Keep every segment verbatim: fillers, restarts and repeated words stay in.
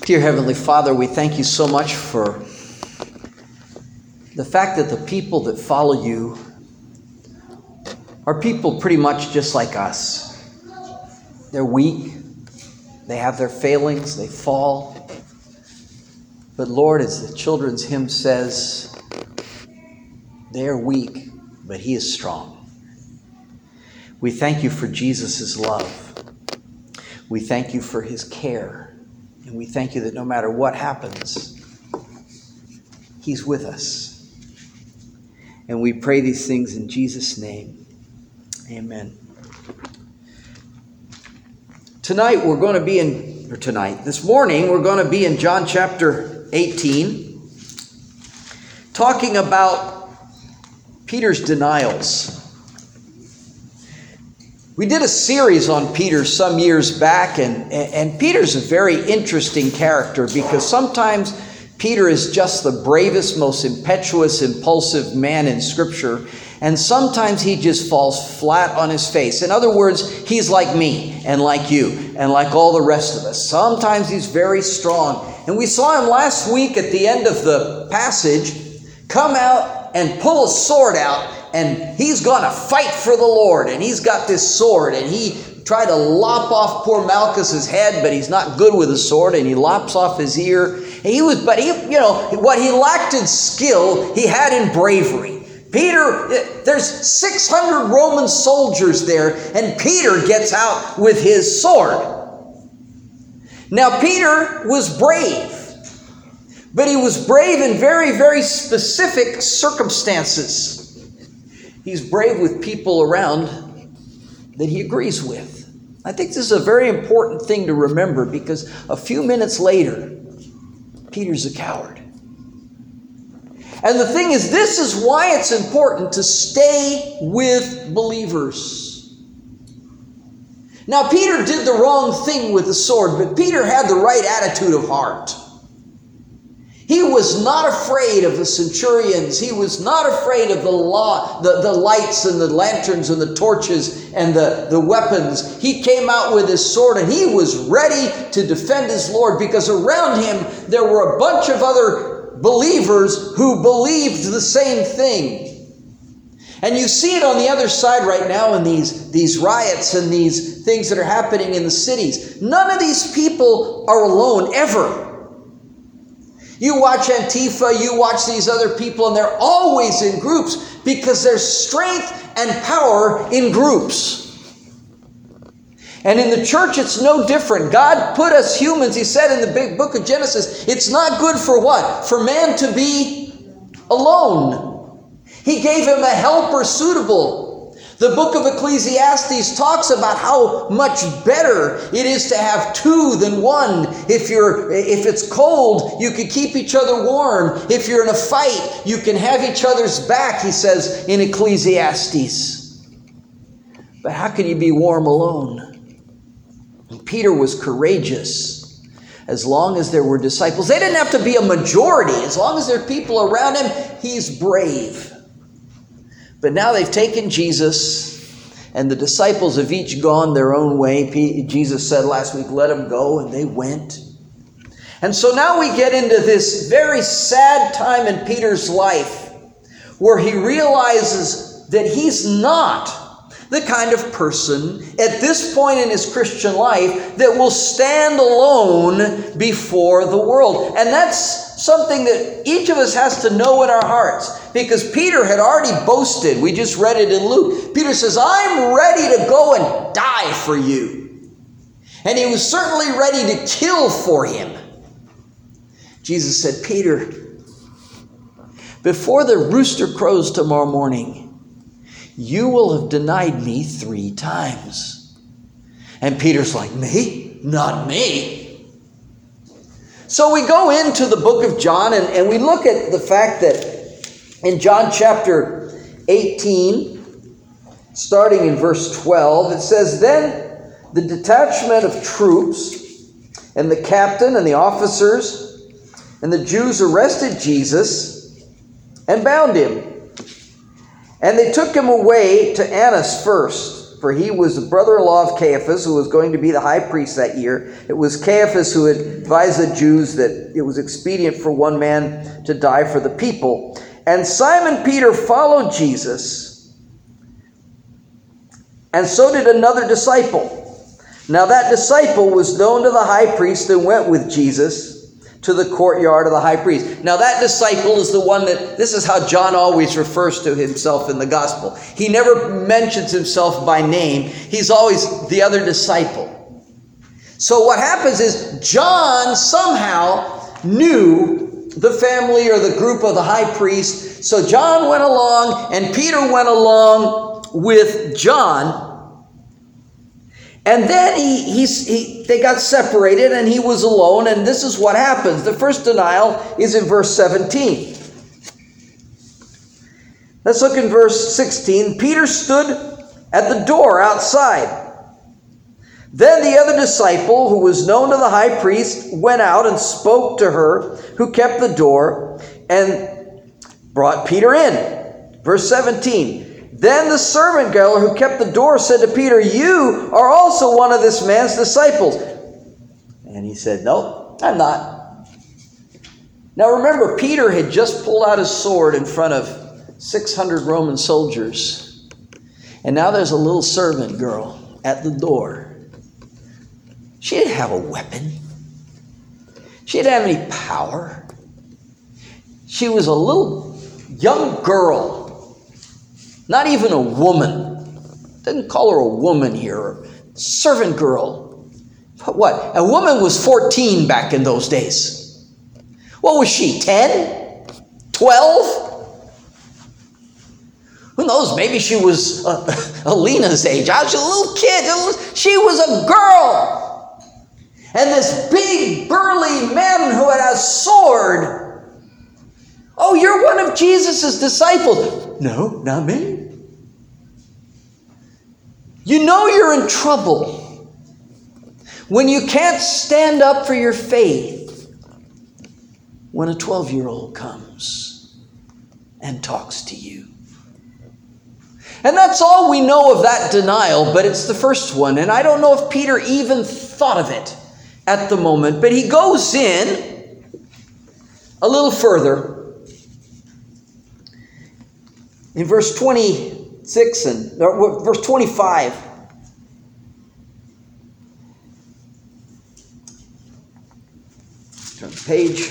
Dear Heavenly Father, we thank you so much for the fact that the people that follow you are people pretty much just like us. They're weak, they have their failings, they fall. But Lord, as the children's hymn says, they are weak, but He is strong. We thank you for Jesus' love. We thank you for His care. And we thank you that no matter what happens, He's with us. And we pray these things in Jesus' name. Amen. Tonight we're going to be in, or tonight, this morning we're going to be in John chapter eighteen, talking about Peter's denials. We did a series on Peter some years back, and, and Peter's a very interesting character because sometimes Peter is just the bravest, most impetuous, impulsive man in Scripture, and sometimes he just falls flat on his face. In other words, he's like me and like you and like all the rest of us. Sometimes he's very strong. And we saw him last week at the end of the passage come out and pull a sword out, and he's going to fight for the Lord. And he's got this sword, and he tried to lop off poor Malchus's head, but he's not good with a sword, and he lops off his ear. And he was, but he, you know, what he lacked in skill, he had in bravery. Peter, there's six hundred Roman soldiers there, and Peter gets out with his sword. Now, Peter was brave, but he was brave in very, very specific circumstances. He's brave with people around that he agrees with. I think this is a very important thing to remember because a few minutes later, Peter's a coward. And the thing is, this is why it's important to stay with believers. Now, Peter did the wrong thing with the sword, but Peter had the right attitude of heart. He was not afraid of the centurions. He was not afraid of the law, the, the lights and the lanterns and the torches and the, the weapons. He came out with his sword and he was ready to defend his Lord because around him there were a bunch of other believers who believed the same thing. And you see it on the other side right now in these, these riots and these things that are happening in the cities. None of these people are alone ever. You watch Antifa, you watch these other people, and they're always in groups because there's strength and power in groups. And in the church, it's no different. God put us humans, He said in the big book of Genesis, it's not good for what? For man to be alone. He gave him a helper suitable. The book of Ecclesiastes talks about how much better it is to have two than one. If you're, if it's cold, you can keep each other warm. If you're in a fight, you can have each other's back, he says in Ecclesiastes. But how can you be warm alone? And Peter was courageous. As long as there were disciples, they didn't have to be a majority. As long as there are people around him, he's brave. But now they've taken Jesus, and the disciples have each gone their own way. Jesus said last week, let them go, and they went. And so now we get into this very sad time in Peter's life where he realizes that he's not the kind of person at this point in his Christian life that will stand alone before the world. And that's something that each of us has to know in our hearts, because Peter had already boasted. We just read it in Luke. Peter says, I'm ready to go and die for you. And he was certainly ready to kill for him. Jesus said, Peter, before the rooster crows tomorrow morning, you will have denied me three times. And Peter's like, me? Not me. So we go into the book of John and, and we look at the fact that in John chapter eighteen, starting in verse twelve, it says, then the detachment of troops and the captain and the officers and the Jews arrested Jesus and bound him. And they took him away to Annas first. for he was the brother-in-law of Caiaphas, who was going to be the high priest that year. It was Caiaphas who had advised the Jews that it was expedient for one man to die for the people. And Simon Peter followed Jesus, and so did another disciple. Now that disciple was known to the high priest and went with Jesus to the courtyard of the high priest. Now that disciple is the one that, this is how John always refers to himself in the gospel. He never mentions himself by name. He's always the other disciple. So what happens is John somehow knew the family or the group of the high priest. So John went along and Peter went along with John. And then he, he's, he, they got separated and he was alone. And this is what happens. The first denial is in verse seventeen. Let's look in verse sixteen. Peter stood at the door outside. Then the other disciple, who was known to the high priest, went out and spoke to her who kept the door and brought Peter in. Verse seventeen. Then the servant girl who kept the door said to Peter, "You are also one of this man's disciples." And he said, "No, I'm not." Now remember, Peter had just pulled out his sword in front of six hundred Roman soldiers. And now there's a little servant girl at the door. She didn't have a weapon. She didn't have any power. She was a little young girl. Not even a woman. Didn't call her a woman here. Servant girl. But what? A woman was fourteen back in those days. What was she? ten? twelve? Who knows? Maybe she was uh, Alina's age. I was a little kid. She was a girl. And this big, burly man who had a sword. "Oh, you're one of Jesus' disciples." "No, not me." You know you're in trouble when you can't stand up for your faith when a twelve-year-old comes and talks to you. And that's all we know of that denial, but it's the first one. And I don't know if Peter even thought of it at the moment, but he goes in a little further. In verse twenty-six and or verse twenty-five. Turn the page.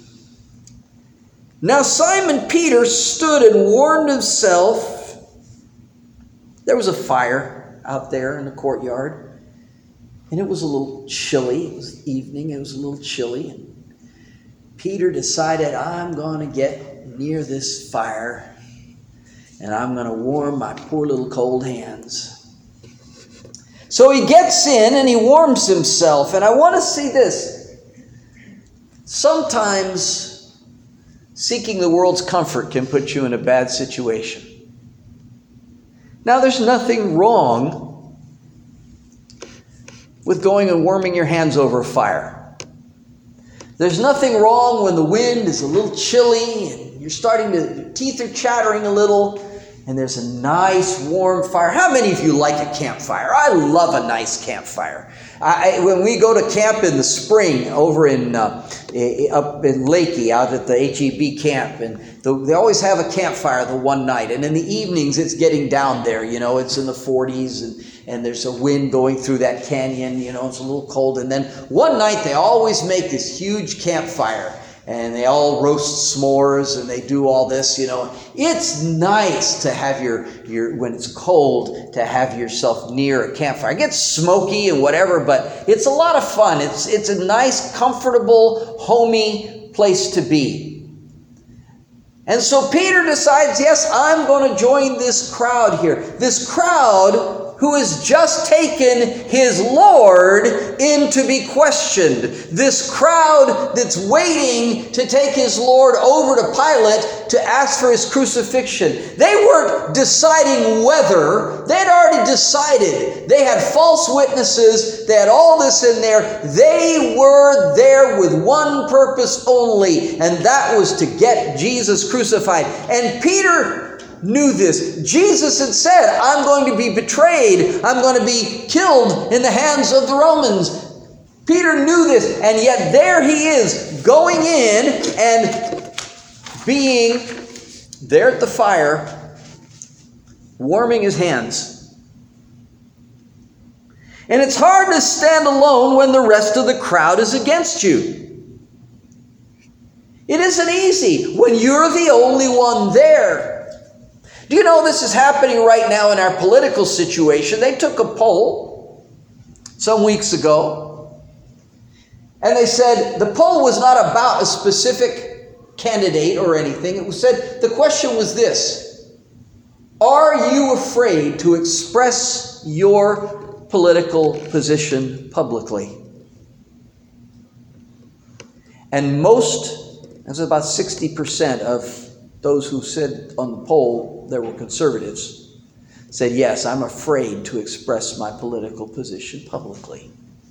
Now Simon Peter stood and warmed himself. There was a fire out there in the courtyard, and it was a little chilly. It was evening. It was a little chilly, and Peter decided, "I'm going to get near this fire. And I'm going to warm my poor little cold hands." So he gets in and he warms himself. And I want to see this. Sometimes seeking the world's comfort can put you in a bad situation. Now, there's nothing wrong with going and warming your hands over a fire. There's nothing wrong when the wind is a little chilly and you're starting to, your teeth are chattering a little, and there's a nice warm fire. How many of you like a campfire? I love a nice campfire. I, when we go to camp in the spring over in uh, up in Lakey out at the H E B camp, and the, they always have a campfire the one night. And in the evenings, it's getting down there. You know, it's in the forties, and and there's a wind going through that canyon. You know, it's a little cold. And then one night, they always make this huge campfire. And they all roast s'mores and they do all this, you know. It's nice to have your, your, when it's cold, to have yourself near a campfire. It gets smoky and whatever, but it's a lot of fun. It's, it's a nice, comfortable, homey place to be. And so Peter decides, yes, I'm going to join this crowd here. This crowd who has just taken his Lord in to be questioned. This crowd that's waiting to take his Lord over to Pilate to ask for his crucifixion. They weren't deciding whether. They'd already decided. They had false witnesses. They had all this in there. They were there with one purpose only, and that was to get Jesus crucified. And Peter knew this. Jesus had said, I'm going to be betrayed. I'm going to be killed in the hands of the Romans. Peter knew this, and yet there he is, going in and being there at the fire, warming his hands. And it's hard to stand alone when the rest of the crowd is against you. It isn't easy when you're the only one there. Do you know this is happening right now in our political situation? They took a poll some weeks ago. And they said the poll was not about a specific candidate or anything. It was said, the question was this: are you afraid to express your political position publicly? And most, it was about sixty percent of those who said on the poll there were conservatives, said, yes, I'm afraid to express my political position publicly.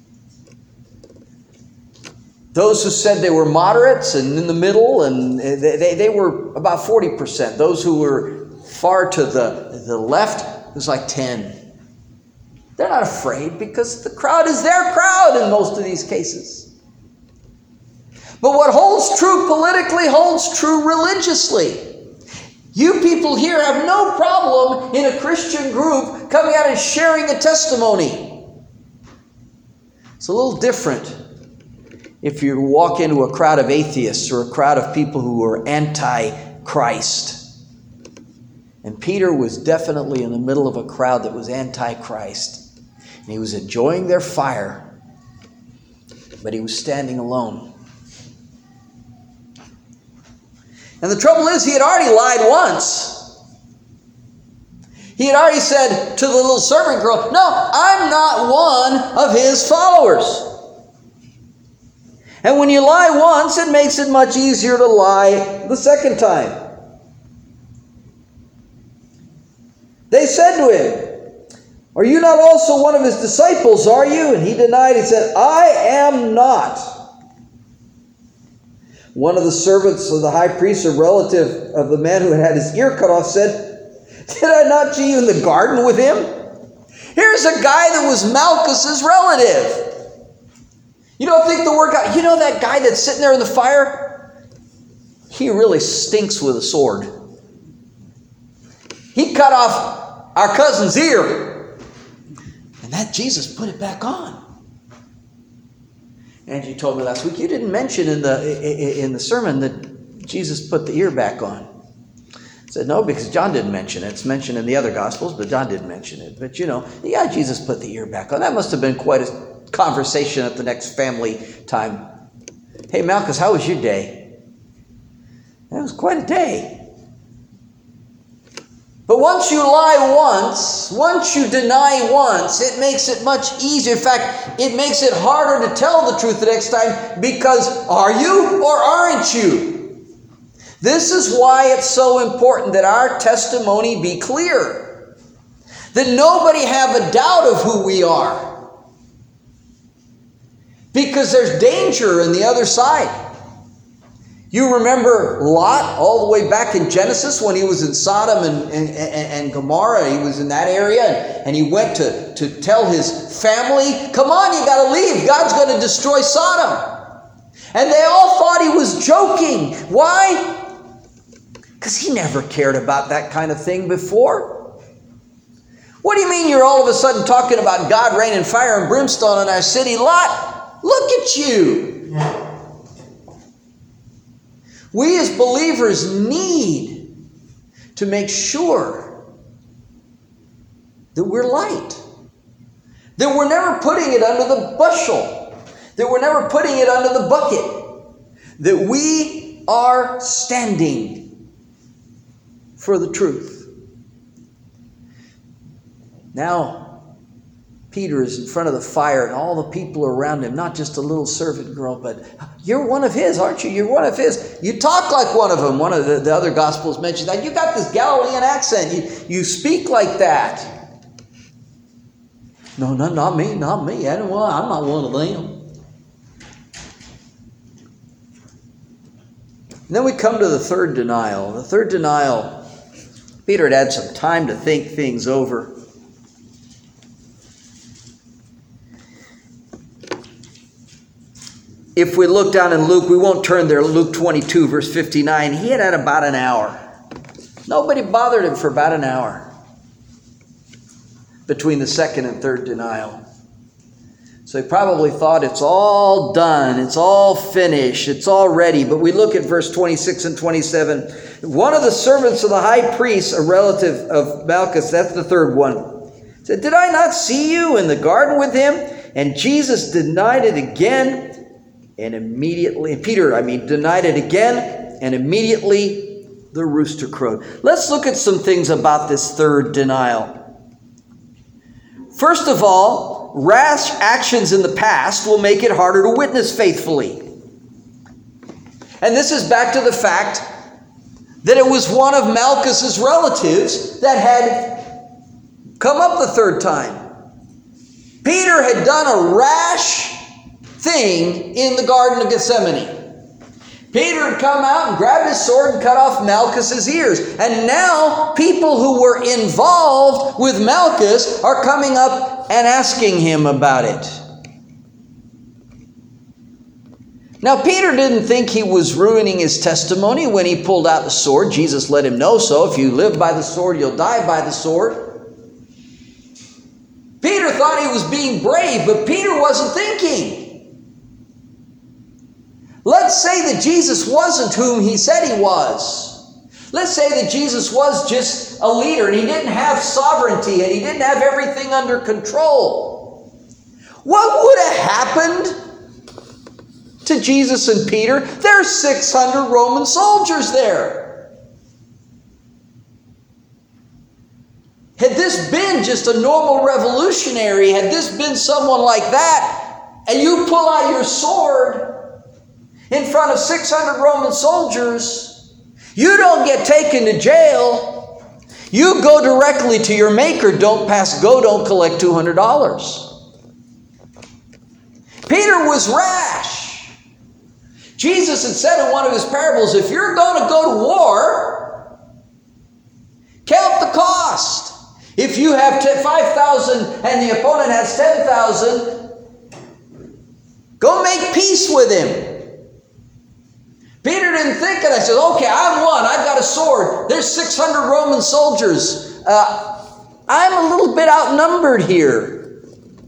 Those who said they were moderates and in the middle, and they, they, they were about forty percent. Those who were far to the, the left, it was like ten. They're not afraid because the crowd is their crowd in most of these cases. But what holds true politically holds true religiously. You people here have no problem in a Christian group coming out and sharing a testimony. It's a little different if you walk into a crowd of atheists or a crowd of people who are anti-Christ. And Peter was definitely in the middle of a crowd that was anti-Christ. And he was enjoying their fire, but he was standing alone. And the trouble is, he had already lied once. He had already said to the little servant girl, no, I'm not one of his followers. And when you lie once, it makes it much easier to lie the second time. They said to him, are you not also one of his disciples, are you? And he denied. He said, I am not. One of the servants of the high priest, a relative of the man who had had his ear cut off, said, did I not see you in the garden with him? Here's a guy that was Malchus's relative. You don't think the word God, you know that guy that's sitting there in the fire? He really stinks with a sword. He cut off our cousin's ear. And that Jesus put it back on. Angie told me last week, you didn't mention in the in the sermon that Jesus put the ear back on. I said, no, because John didn't mention it. It's mentioned in the other Gospels, but John didn't mention it. But you know, yeah, Jesus put the ear back on. That must have been quite a conversation at the next family time. Hey, Malchus, how was your day? That was quite a day. But once you lie once, once you deny once, it makes it much easier. In fact, it makes it harder to tell the truth the next time, because are you or aren't you? This is why it's so important that our testimony be clear, that nobody have a doubt of who we are. Because there's danger in the other side. You remember Lot all the way back in Genesis when he was in Sodom and, and, and Gomorrah. He was in that area, and, and he went to, to tell his family, come on, you got to leave. God's going to destroy Sodom. And they all thought he was joking. Why? Because he never cared about that kind of thing before. What do you mean you're all of a sudden talking about God raining fire and brimstone on our city? Lot, look at you. We as believers need to make sure that we're light. That we're never putting it under the bushel. That we're never putting it under the bucket. That we are standing for the truth. Now, Peter is in front of the fire and all the people are around him, not just a little servant girl, but you're one of his, aren't you? You're one of his. You talk like one of them. One of the, the other Gospels mentions that. You got this Galilean accent. You, you speak like that. No, no, not me, not me. I don't want, I'm not one of them. And then we come to the third denial. The third denial, Peter had had some time to think things over. If we look down in Luke, we won't turn there, Luke twenty-two, verse fifty-nine, he had had about an hour. Nobody bothered him for about an hour between the second and third denial. So he probably thought it's all done, it's all finished, it's all ready. But we look at verse twenty-six and twenty-seven. One of the servants of the high priest, a relative of Malchus, that's the third one, said, "Did I not see you in the garden with him?" And Jesus denied it again. And immediately, Peter, I mean, denied it again, and immediately the rooster crowed. Let's look at some things about this third denial. First of all, rash actions in the past will make it harder to witness faithfully. And this is back to the fact that it was one of Malchus's relatives that had come up the third time. Peter had done a rash thing in the Garden of Gethsemane. Peter had come out and grabbed his sword and cut off Malchus's ears. And now people who were involved with Malchus are coming up and asking him about it. Now, Peter didn't think he was ruining his testimony when he pulled out the sword. Jesus let him know so. If you live by the sword, you'll die by the sword. Peter thought he was being brave, but Peter wasn't thinking. Let's say that Jesus wasn't whom he said he was. Let's say that Jesus was just a leader and he didn't have sovereignty and he didn't have everything under control. What would have happened to Jesus and Peter? There's six hundred Roman soldiers there. Had this been just a normal revolutionary, had this been someone like that, and you pull out your sword in front of six hundred Roman soldiers, you don't get taken to jail. You go directly to your maker. Don't pass go, don't collect two hundred dollars. Peter was rash. Jesus had said in one of his parables, if you're going to go to war, count the cost. If you have five thousand and the opponent has ten thousand, go make peace with him. Peter didn't think it. I said, okay, I'm one. I've got a sword. There's six hundred Roman soldiers. Uh, I'm a little bit outnumbered here.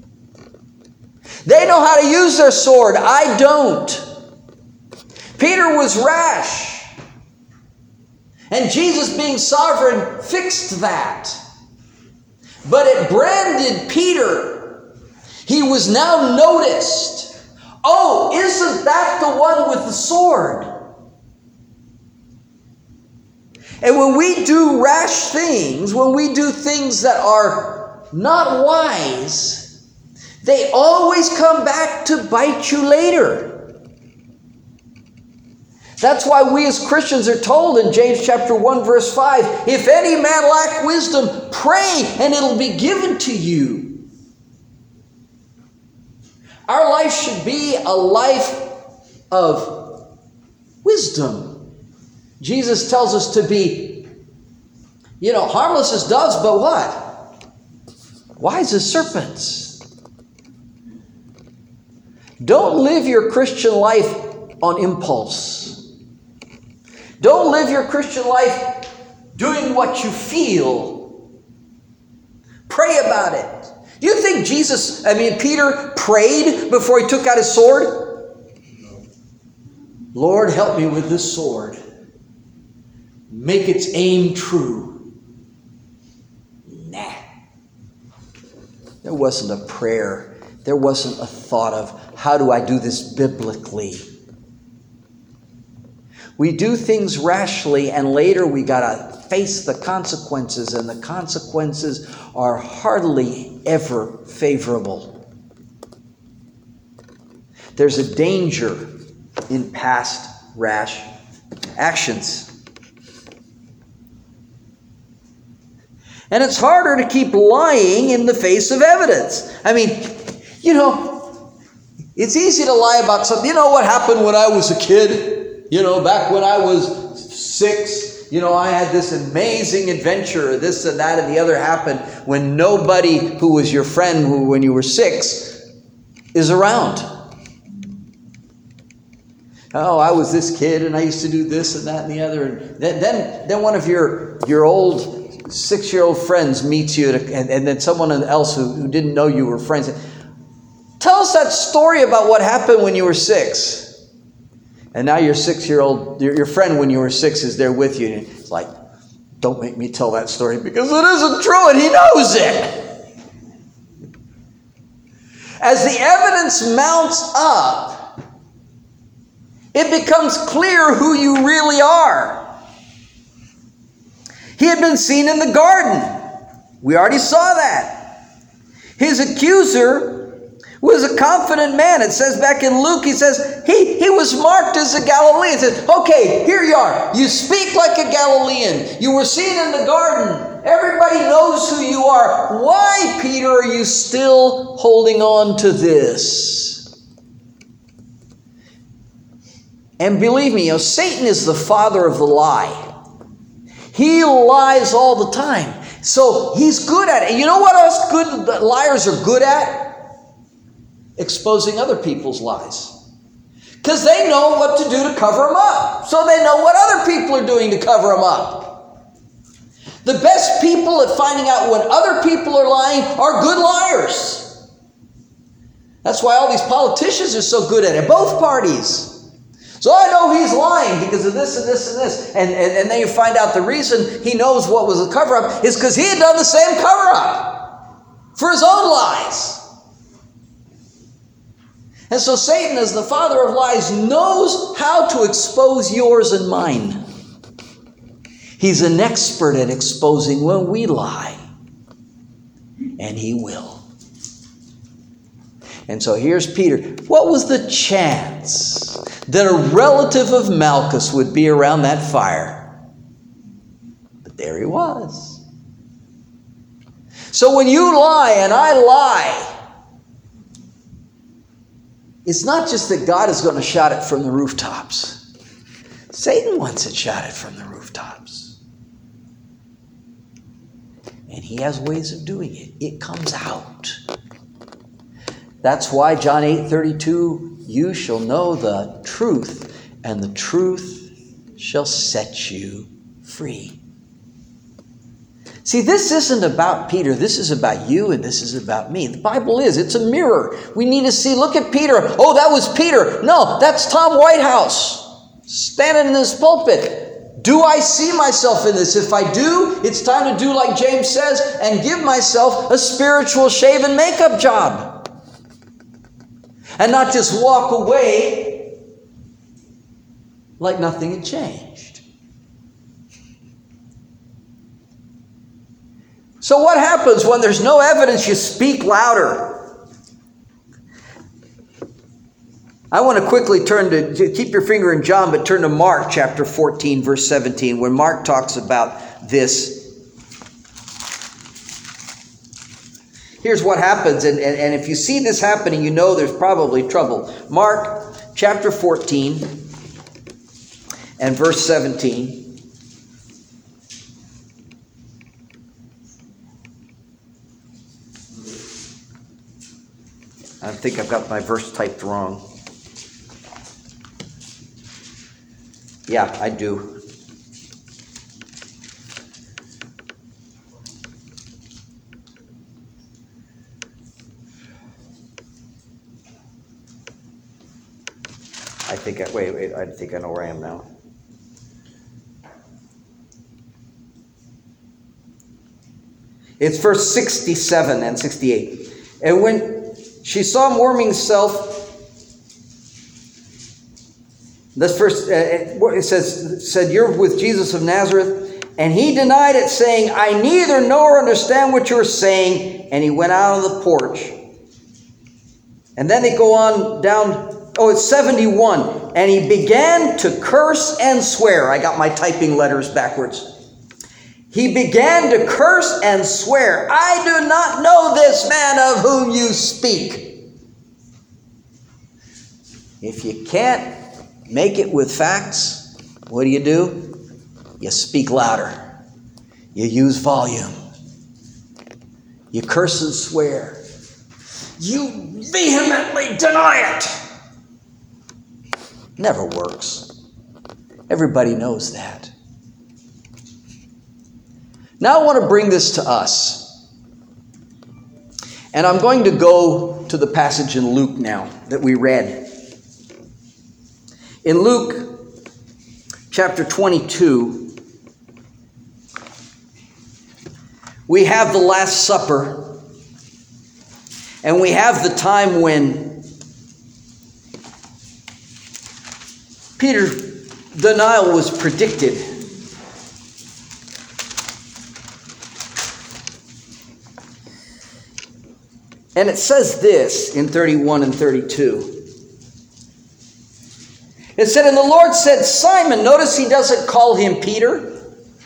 They know how to use their sword. I don't. Peter was rash. And Jesus, being sovereign, fixed that. But it branded Peter. He was now noticed. Oh, isn't that the one with the sword? And when we do rash things, when we do things that are not wise, they always come back to bite you later. That's why we as Christians are told in James chapter one, verse five, if any man lack wisdom, pray and it'll be given to you. Our life should be a life of wisdom. Jesus tells us to be, you know, harmless as doves, but what? Wise as serpents. Don't live your Christian life on impulse. Don't live your Christian life doing what you feel. Pray about it. Do you think Jesus, I mean, Peter prayed before he took out his sword? Lord, help me with this sword. Make its aim true. Nah. There wasn't a prayer. There wasn't a thought of, how do I do this biblically? We do things rashly, and later we got to face the consequences, and the consequences are hardly ever favorable. There's a danger in past rash actions. And it's harder to keep lying in the face of evidence. I mean, you know, it's easy to lie about something. You know what happened when I was a kid? You know, back when I was six, You know, I had this amazing adventure, this and that and the other happened, when nobody who was your friend who, when you were six is around. Oh, I was this kid and I used to do this and that and the other. And then, then, then one of your, your old six-year-old friends meets you, at a, and, and then someone else who, who didn't know you were friends. Tell us that story about what happened when you were six. And now your six-year-old, your, your friend when you were six is there with you. And it's like, don't make me tell that story because it isn't true and he knows it. As the evidence mounts up, it becomes clear who you really are. He had been seen in the garden. We already saw that. His accuser was a confident man. It says back in Luke, he says, he, he was marked as a Galilean. It says, okay, here you are. You speak like a Galilean. You were seen in the garden. Everybody knows who you are. Why, Peter, are you still holding on to this? And believe me, you know, Satan is the father of the lie. He lies all the time. So he's good at it. You know what us good liars are good at? Exposing other people's lies. Because they know what to do to cover them up. So they know what other people are doing to cover them up. The best people at finding out when other people are lying are good liars. That's why all these politicians are so good at it. Both parties. So I know he's lying because of this and this and this. And, and, and then you find out the reason he knows what was a cover-up is because he had done the same cover-up for his own lies. And so Satan, as the father of lies, knows how to expose yours and mine. He's an expert at exposing when we lie. And he will. And so here's Peter. What was the chance that a relative of Malchus would be around that fire? But there he was. So when you lie and I lie, it's not just that God is going to shout it from the rooftops. Satan wants it shouted from the rooftops. And he has ways of doing it. It comes out. That's why John eight thirty-two, you shall know the truth, and the truth shall set you free. See, this isn't about Peter. This is about you and this is about me. The Bible is. It's a mirror. We need to see, look at Peter. Oh, that was Peter. No, that's Tom Whitehouse standing in this pulpit. Do I see myself in this? If I do, it's time to do like James says and give myself a spiritual shave and makeup job. And not just walk away like nothing had changed. So what happens when there's no evidence? You speak louder. I want to quickly turn to, keep your finger in John, but turn to Mark chapter fourteen, verse seventeen, when Mark talks about this. Here's what happens, and, and, and if you see this happening, you know there's probably trouble. Mark chapter fourteen and verse seventeen. I think I've got my verse typed wrong. Yeah, I do. I think I, wait, wait, I think I know where I am now. It's verse sixty-seven and sixty-eight. And when she saw him warming himself, this first, uh, it says, said, you're with Jesus of Nazareth. And he denied it, saying, I neither know or understand what you're saying. And he went out on the porch. And then they go on down, oh, it's seventy-one. And he began to curse and swear. I got my typing letters backwards. He began to curse and swear, I do not know this man of whom you speak. If you can't make it with facts, what do you do? You speak louder. You use volume. You curse and swear. You vehemently deny it. Never works. Everybody knows that. Now I want to bring this to us. And I'm going to go to the passage in Luke now that we read. In Luke chapter twenty-two, we have the Last Supper, and we have the time when Peter's denial was predicted. And it says this in thirty-one and thirty-two. It said, and the Lord said, Simon, notice he doesn't call him Peter.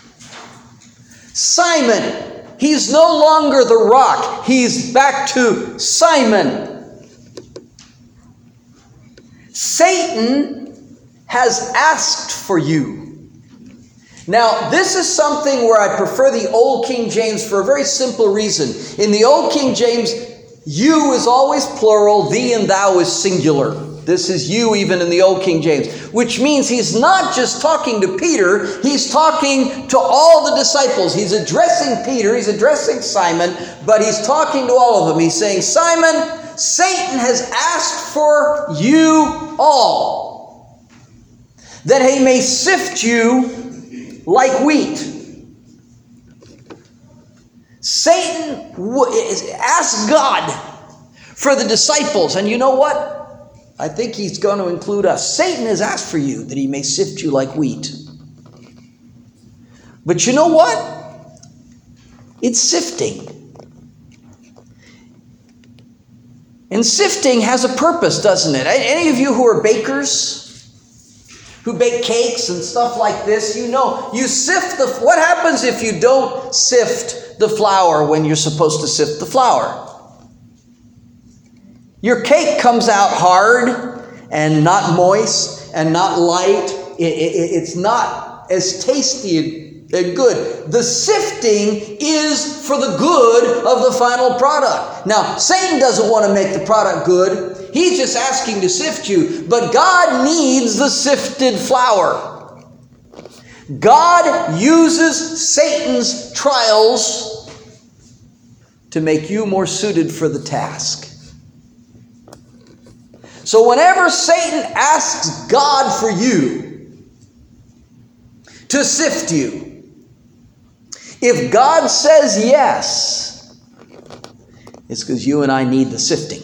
Simon, he's no longer the rock. He's back to Simon. Satan has asked for you. Now, this is something where I prefer the Old King James for a very simple reason. In the Old King James, you is always plural, thee and thou is singular. This is you even in the Old King James, which means he's not just talking to Peter, he's talking to all the disciples. He's addressing Peter, he's addressing Simon, but he's talking to all of them. He's saying, Simon, Satan has asked for you all, that he may sift you like wheat. Satan asked God for the disciples, and you know what? I think he's going to include us. Satan has asked for you that he may sift you like wheat. But you know what? It's sifting. And sifting has a purpose, doesn't it? Any of you who are bakers, who bake cakes and stuff like this, you know, you sift the, what happens if you don't sift the flour when you're supposed to sift the flour? Your cake comes out hard and not moist and not light. It, it, it's not as tasty and good. The sifting is for the good of the final product. Now, Satan doesn't want to make the product good. He's just asking to sift you. But God needs the sifted flour. God uses Satan's trials to make you more suited for the task. So whenever Satan asks God for you to sift you, if God says yes, it's because you and I need the sifting.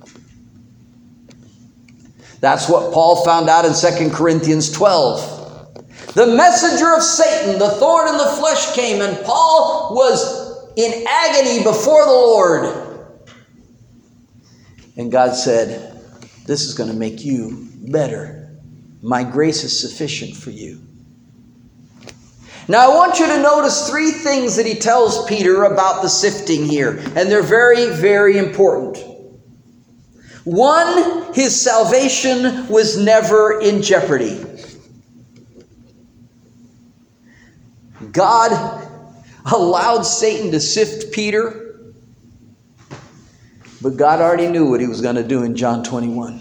That's what Paul found out in Second Corinthians twelve. The messenger of Satan, the thorn in the flesh, came, and Paul was in agony before the Lord. And God said, this is going to make you better. My grace is sufficient for you. Now I want you to notice three things that he tells Peter about the sifting here. And they're very, very important. One, his salvation was never in jeopardy. God allowed Satan to sift Peter, but God already knew what he was going to do in John twenty-one.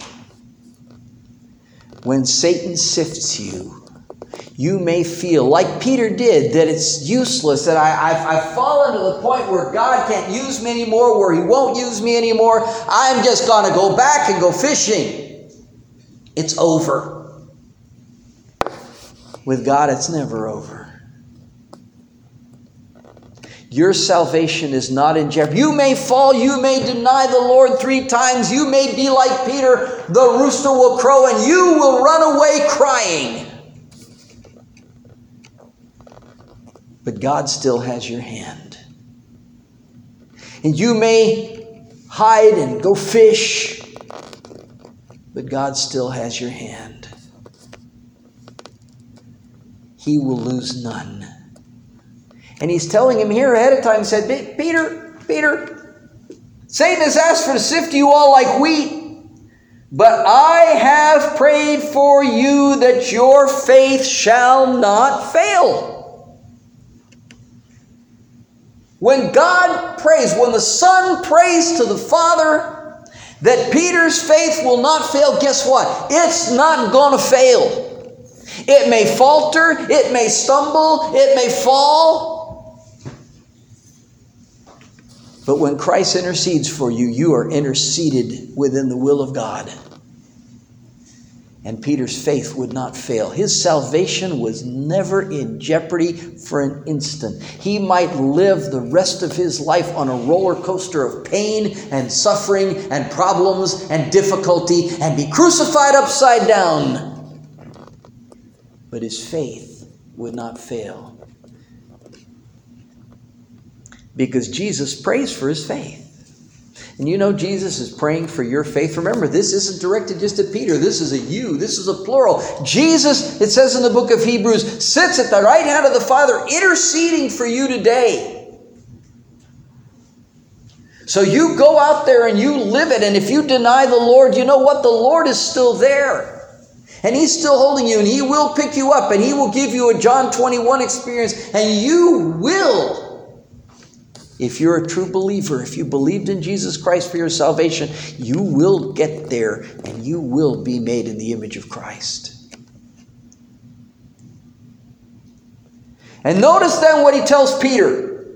When Satan sifts you, you may feel, like Peter did, that it's useless, that I, I've, I've fallen to the point where God can't use me anymore, where he won't use me anymore. I'm just going to go back and go fishing. It's over. With God, it's never over. Your salvation is not in jeopardy. You may fall, you may deny the Lord three times, you may be like Peter, the rooster will crow, and you will run away crying. But God still has your hand. And you may hide and go fish, but God still has your hand. He will lose none. And he's telling him here ahead of time, he said, Peter, Peter, Satan has asked for to sift you all like wheat, but I have prayed for you that your faith shall not fail. When God prays, when the Son prays to the Father that Peter's faith will not fail, guess what? It's not going to fail. It may falter, it may stumble, it may fall. But when Christ intercedes for you, you are interceded within the will of God. And Peter's faith would not fail. His salvation was never in jeopardy for an instant. He might live the rest of his life on a roller coaster of pain and suffering and problems and difficulty and be crucified upside down. But his faith would not fail. Because Jesus prays for his faith. And you know Jesus is praying for your faith. Remember, this isn't directed just to Peter. This is a you. This is a plural. Jesus, it says in the book of Hebrews, sits at the right hand of the Father interceding for you today. So you go out there and you live it. And if you deny the Lord, you know what? The Lord is still there. And he's still holding you, and he will pick you up, and he will give you a John twenty-one experience, and you will, if you're a true believer, if you believed in Jesus Christ for your salvation, you will get there, and you will be made in the image of Christ. And notice then what he tells Peter.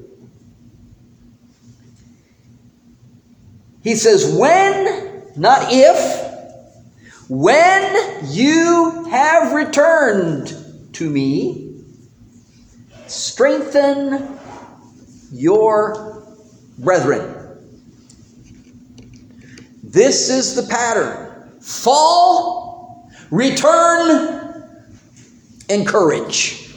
He says, when, not if, when you have returned to me, strengthen your brethren. This is the pattern. Fall, return, encourage.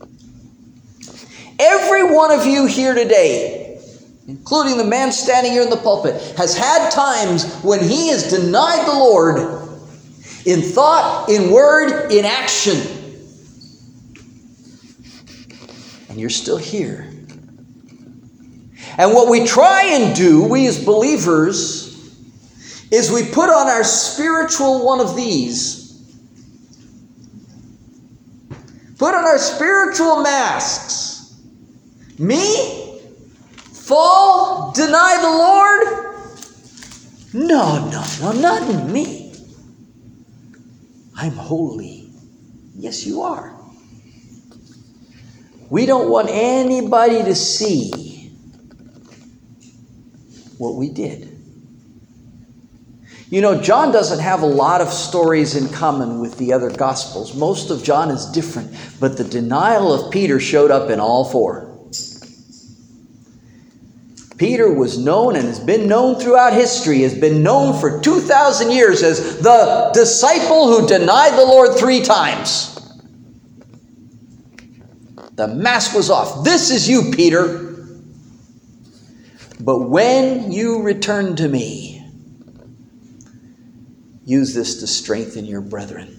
Every one of you here today, including the man standing here in the pulpit, has had times when he has denied the Lord in thought, in word, in action. And you're still here. And what we try and do, we as believers, is we put on our spiritual one of these. Put on our spiritual masks. Me? Fall? Deny the Lord? No, no, no, not me. I'm holy. Yes, you are. We don't want anybody to see what we did. You know, John doesn't have a lot of stories in common with the other Gospels. Most of John is different, but the denial of Peter showed up in all four. Peter was known and has been known throughout history, has been known for two thousand years as the disciple who denied the Lord three times. The mask was off. This is you, Peter. But when you return to me, use this to strengthen your brethren.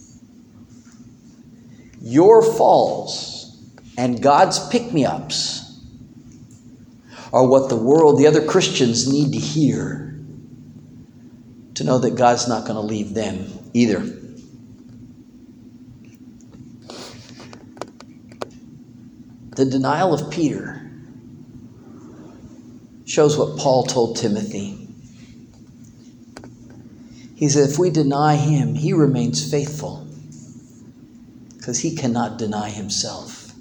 Your falls and God's pick-me-ups are what the world, the other Christians, need to hear to know that God's not going to leave them either. The denial of Peter shows what Paul told Timothy. He said, if we deny him, he remains faithful because he cannot deny himself.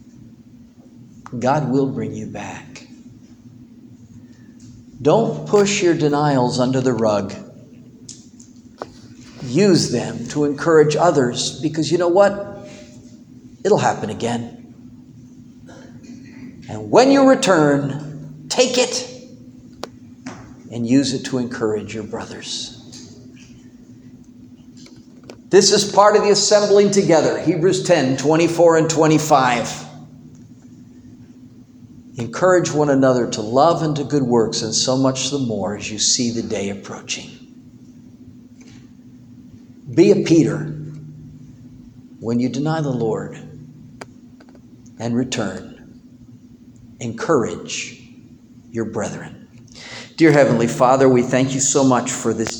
God will bring you back. Don't push your denials under the rug. Use them to encourage others because you know what? It'll happen again. And when you return, take it and use it to encourage your brothers. This is part of the assembling together. Hebrews ten, twenty-four and twenty-five. Encourage one another to love and to good works, and so much the more as you see the day approaching. Be a Peter when you deny the Lord and return. Encourage your brethren. Dear Heavenly Father, we thank you so much for this